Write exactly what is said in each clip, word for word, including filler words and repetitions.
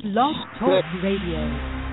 Blog Talk Radio.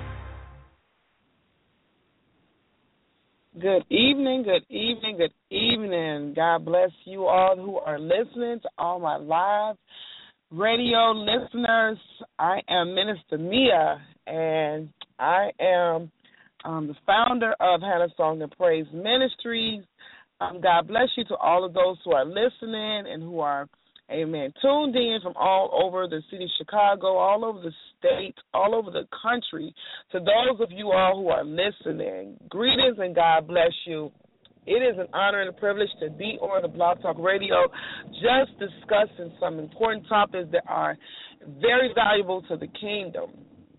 Good evening, good evening, good evening. God bless you all who are listening to all my live radio listeners. I am Minister Mia, and I am um, the founder of Hannah Song and Praise Ministries. Um, God bless you to all of those who are listening and who are, amen, tuned in from all over the city of Chicago, all over the state, all over the country. To those of you all who are listening, greetings and God bless you. It is an honor and a privilege to be on the Blog Talk Radio just discussing some important topics that are very valuable to the kingdom.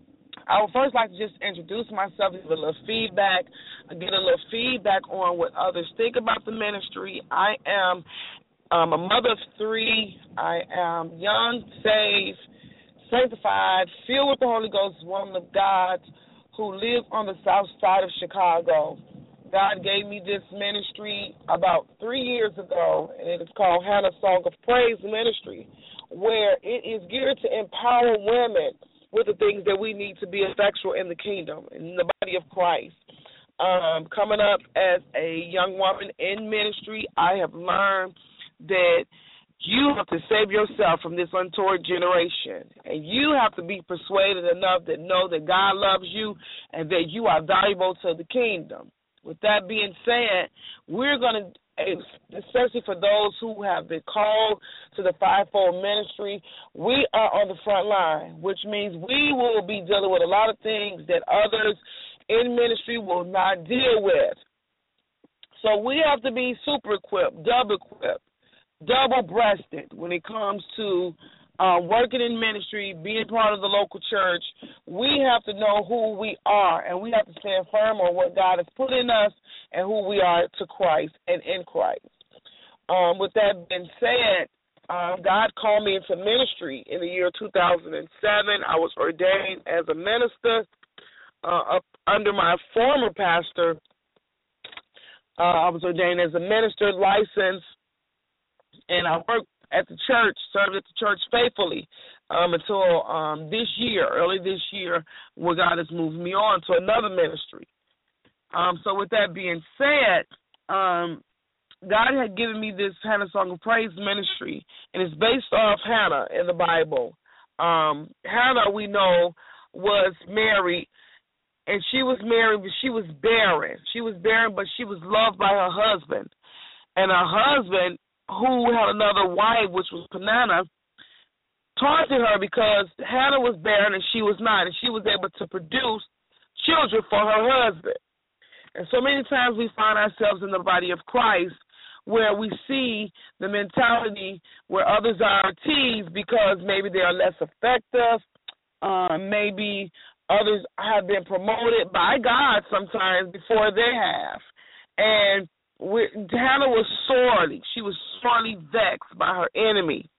I would first like to just introduce myself, give a little feedback, get a little feedback on what others think about the ministry. I am um, a mother of three. I am young, saved, sanctified, filled with the Holy Ghost, woman of God who lives on the south side of Chicago. God gave me this ministry about three years ago, and it is called Hannah Song of Praise Ministry, where it is geared to empower women with the things that we need to be effectual in the kingdom, in the body of Christ. Um, coming up as a young woman in ministry, I have learned that you have to save yourself from this untoward generation, and you have to be persuaded enough to know that God loves you and that you are valuable to the kingdom. With that being said, we're going to, especially for those who have been called to the fivefold ministry, we are on the front line, which means we will be dealing with a lot of things that others in ministry will not deal with. So we have to be super equipped, double equipped, double-breasted when it comes to uh, working in ministry, being part of the local church. We have to know who we are, and we have to stand firm on what God has put in us and who we are to Christ and in Christ. Um, with that being said, um, God called me into ministry in the year two thousand seven. I was ordained as a minister uh, up under my former pastor. Uh, I was ordained as a minister, licensed, and I worked at the church, served at the church faithfully um, until um, this year, early this year, where God has moved me on to another ministry. Um, so with that being said, um, God had given me this Hannah Song of Praise ministry, and it's based off Hannah in the Bible. Um, Hannah, we know, was married, and she was married, but she was barren. She was barren, but she was loved by her husband. And her husband, who had another wife, which was Peninnah, taunted her because Hannah was barren and she was not, and she was able to produce children for her husband. And so many times we find ourselves in the body of Christ where we see the mentality where others are teased because maybe they are less effective, uh, maybe others have been promoted by God sometimes before they have. And We, Hannah was sorely, she was sorely vexed by her enemy.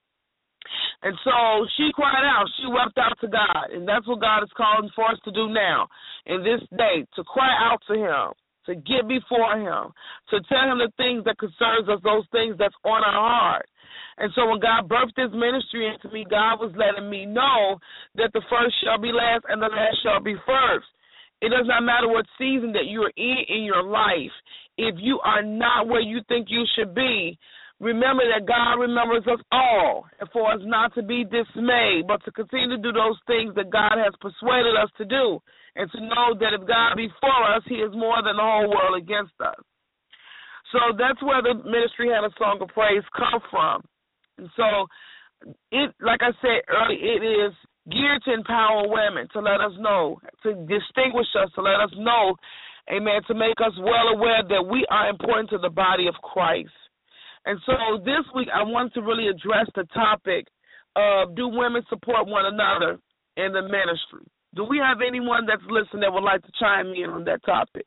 And so she cried out, she wept out to God, and that's what God is calling for us to do now in this day, to cry out to him, to get before him, to tell him the things that concerns us, those things that's on our heart. And so when God birthed this ministry into me, God was letting me know that the first shall be last and the last shall be first. It does not matter what season that you are in in your life. If you are not where you think you should be, remember that God remembers us all, and for us not to be dismayed, but to continue to do those things that God has persuaded us to do, and to know that if God be for us, he is more than the whole world against us. So that's where the ministry Hannah Song of Praise come from. And so, it, like I said earlier, it is geared to empower women, to let us know, to distinguish us, to let us know, amen, to make us well aware that we are important to the body of Christ. And so this week I wanted to really address the topic of, do women support one another in the ministry? Do we have anyone that's listening that would like to chime in on that topic?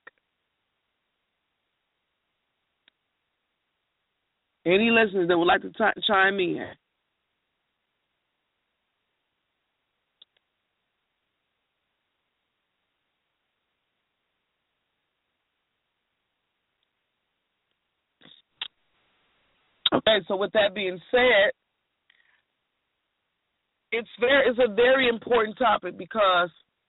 Any listeners that would like to t- chime in? Okay, so with that being said, it's very it's a very important topic because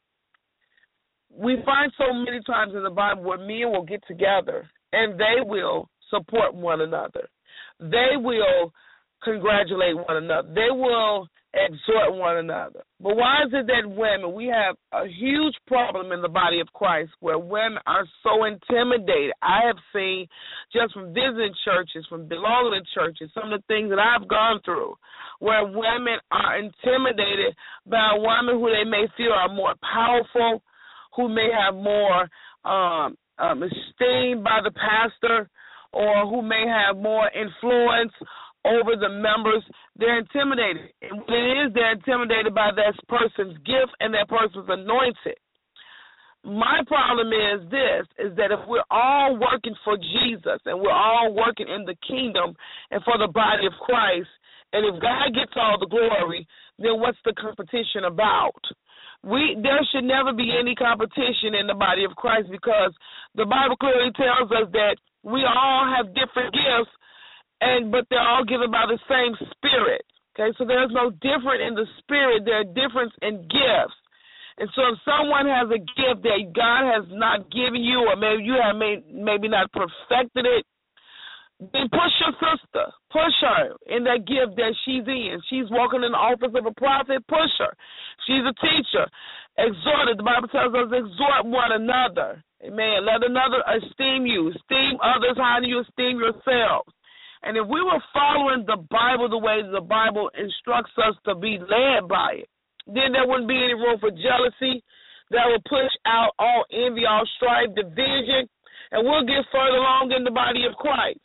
we find so many times in the Bible where men will get together and they will support one another. They will congratulate one another. They will exhort one another. But why is it that women, we have a huge problem in the body of Christ where women are so intimidated? I have seen just from visiting churches, from belonging to churches, some of the things that I've gone through where women are intimidated by a woman who they may feel are more powerful, who may have more um, um, esteem by the pastor, or who may have more influence over the members. They're intimidated. And what it is, they're intimidated by that person's gift and that person's anointed. My problem is this, is that if we're all working for Jesus and we're all working in the kingdom and for the body of Christ, and if God gets all the glory, then what's the competition about? We there should never be any competition in the body of Christ because the Bible clearly tells us that we all have different gifts, and but they're all given by the same Spirit. Okay, so there's no difference in the Spirit. There are difference in gifts. And so if someone has a gift that God has not given you, or maybe you have may, maybe not perfected it, then push your sister. Push her in that gift that she's in. She's walking in the office of a prophet. Push her. She's a teacher. Exhort her. The Bible tells us exhort one another. Amen. Let another esteem you. Esteem others. How do you esteem yourselves? And if we were following the Bible the way the Bible instructs us to be led by it, then there wouldn't be any room for jealousy. That would push out all envy, all strife, division, and we'll get further along in the body of Christ.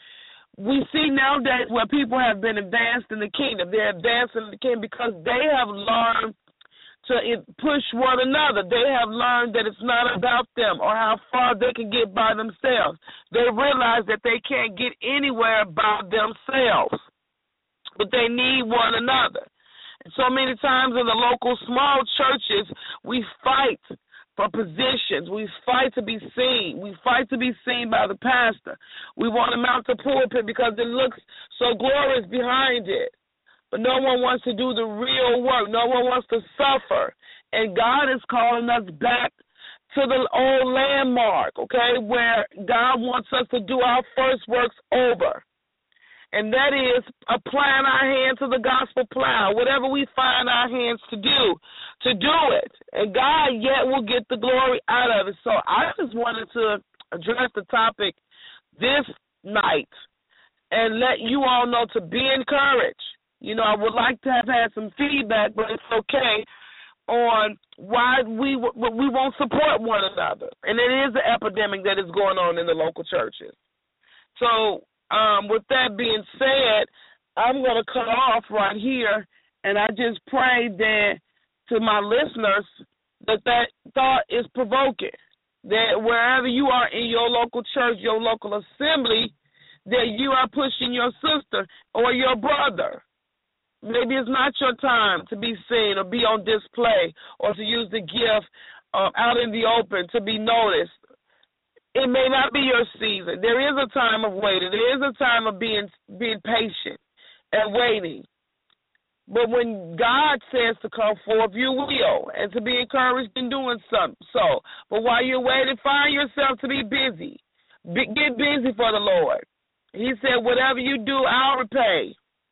We see nowadays where people have been advanced in the kingdom. They're advanced in the kingdom because they have learned to push one another. They have learned that it's not about them or how far they can get by themselves. They realize that they can't get anywhere by themselves, but they need one another. And so many times in the local small churches, we fight for positions. We fight to be seen. We fight to be seen by the pastor. We want to mount the pulpit because it looks so glorious behind it. But no one wants to do the real work. No one wants to suffer. And God is calling us back to the old landmark, okay, where God wants us to do our first works over. And that is applying our hand to the gospel plow, whatever we find our hands to do, to do it. And God yet will get the glory out of it. So I just wanted to address the topic this night and let you all know to be encouraged. You know, I would like to have had some feedback, but it's okay, on why we we won't support one another. And it is an epidemic that is going on in the local churches. So Um, with that being said, I'm going to cut off right here, and I just pray that to my listeners that that thought is provoking, that wherever you are in your local church, your local assembly, that you are pushing your sister or your brother. Maybe it's not your time to be seen or be on display or to use the gift uh, out in the open to be noticed. It may not be your season. There is a time of waiting. There is a time of being being patient and waiting. But when God says to come forth, you will, and to be encouraged in doing something. So, but while you're waiting, find yourself to be busy. Be, get busy for the Lord. He said, whatever you do, I'll repay.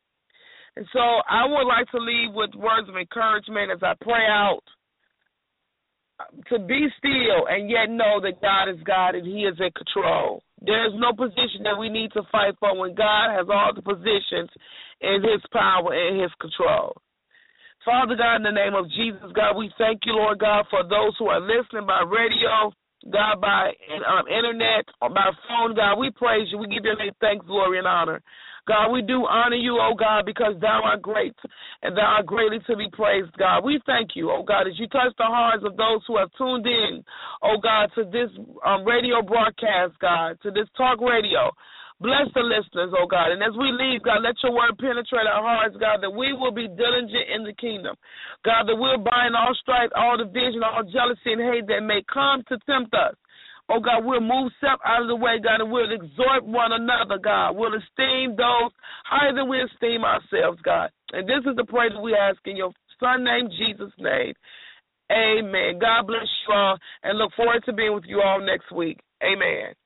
And so I would like to leave with words of encouragement as I pray out. To be still and yet know that God is God and He is in control. There is no position that we need to fight for when God has all the positions in His power and His control. Father God, in the name of Jesus, God, we thank you, Lord God, for those who are listening by radio, God, by um, internet, or by phone. God, we praise you. We give your name thanks, glory, and honor. God, we do honor you, oh God, because thou art great and thou art greatly to be praised, God. We thank you, oh God, as you touch the hearts of those who have tuned in, oh God, to this um, radio broadcast, God, to this talk radio. Bless the listeners, oh God. And as we leave, God, let your word penetrate our hearts, God, that we will be diligent in the kingdom. God, that we'll bind all strife, all division, all jealousy and hate that may come to tempt us. Oh, God, we'll move self out of the way, God, and we'll exhort one another, God. We'll esteem those higher than we esteem ourselves, God. And this is the prayer that we ask in your Son named Jesus' name. Amen. God bless you all, and look forward to being with you all next week. Amen.